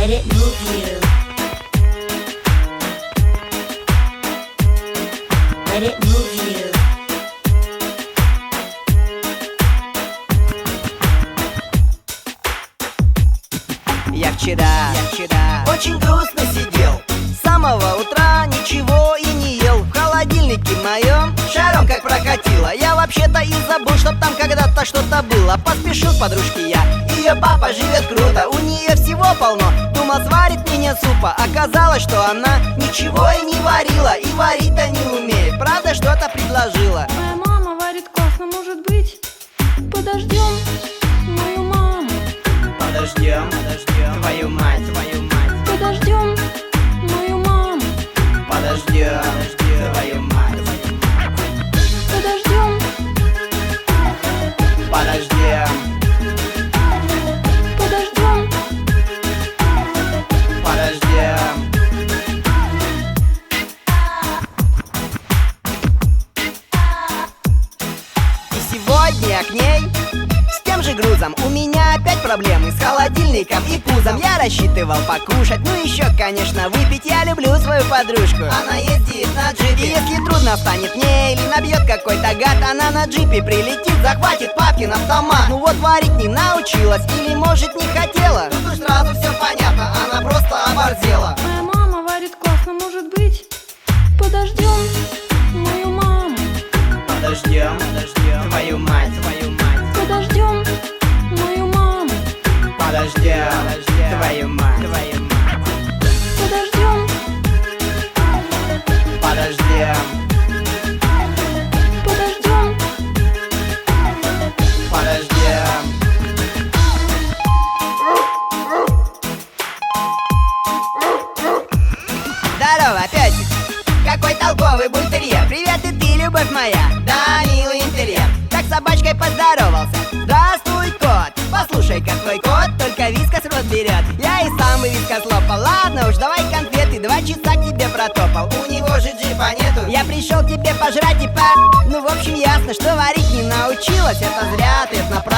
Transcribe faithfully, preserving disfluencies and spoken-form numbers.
Let it move you. Let it move you. Я вчера, я вчера очень грустно сидел. С самого утра ничего и не ел. В холодильнике моем шаром как прокатило. Я вообще-то и забыл, что там когда-то что-то было. Поспешил к подружке я, ее папа живет круто. У нее всего полно, думал сварит мне супа. Оказалось, что она ничего и не варила. И варить-то не умеет, правда что-то предложила. Моя мама варит классно, может быть, подождем мою маму. Подождем, подождем твою мать, твою мать. Подождем мою маму. Подождем, твою мать. Подождем, Подождем, подождем. подождем. И сегодня я к ней с тем же грузом. У меня опять проблемы с холодильником и пузом. Я рассчитывал покушать, ну еще, конечно, выпить. Я люблю свою подружку, она ездит на джипе. И если трудно станет мне или набьет какой-то гад, она на джипе прилетит, захватит папкин автомат. Ну вот варить не научилась или может не хотела. Тут уж сразу все понятно, она просто оборзела. Моя мама варит классно, может быть, подождем мою маму. Подождем, подождем твою мать, твою мать. Подождем мою маму. Подождем, твою мать, твою мать. Подождем, Подождем, подождем. подождем. Здорово, песик! Какой толковый бультерьер! Привет и ты, любовь моя! Да, милый интерьер! Так с собачкой поздоровался. Здравствуй, кот! Послушай, как твой кот только вискас в рот берет. Я и сам бы вискас лопал. Ладно уж, давай конфеты, два часа к тебе протопал. У него же джипа нету. Я пришел к тебе пожрать и по... Ну, в общем, ясно, что варить не научилась. Это зря, ответ на